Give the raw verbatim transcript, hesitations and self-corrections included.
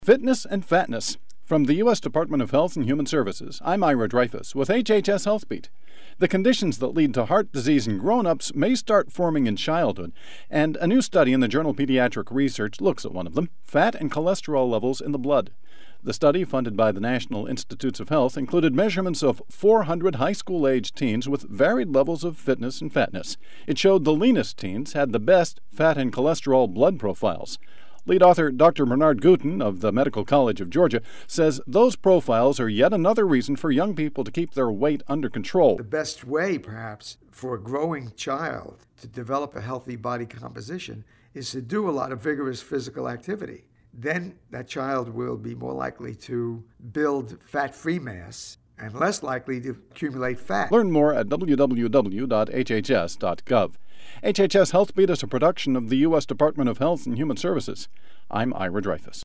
Fitness and fatness. From the U S Department of Health and Human Services, I'm Ira Dreyfus with H H S Health Beat. The conditions that lead to heart disease in grown-ups may start forming in childhood, and a new study in the journal Pediatric Research looks at one of them, fat and cholesterol levels in the blood. The study, funded by the National Institutes of Health, included measurements of four hundred high school-aged teens with varied levels of fitness and fatness. It showed the leanest teens had the best fat and cholesterol blood profiles. Lead author Doctor Bernard Guten of the Medical College of Georgia says those profiles are yet another reason for young people to keep their weight under control. The best way, perhaps, for a growing child to develop a healthy body composition is to do a lot of vigorous physical activity. Then that child will be more likely to build fat-free mass and less likely to accumulate fat. Learn more at w w w dot h h s dot gov. H H S Health Beat is a production of the U S Department of Health and Human Services. I'm Ira Dreyfus.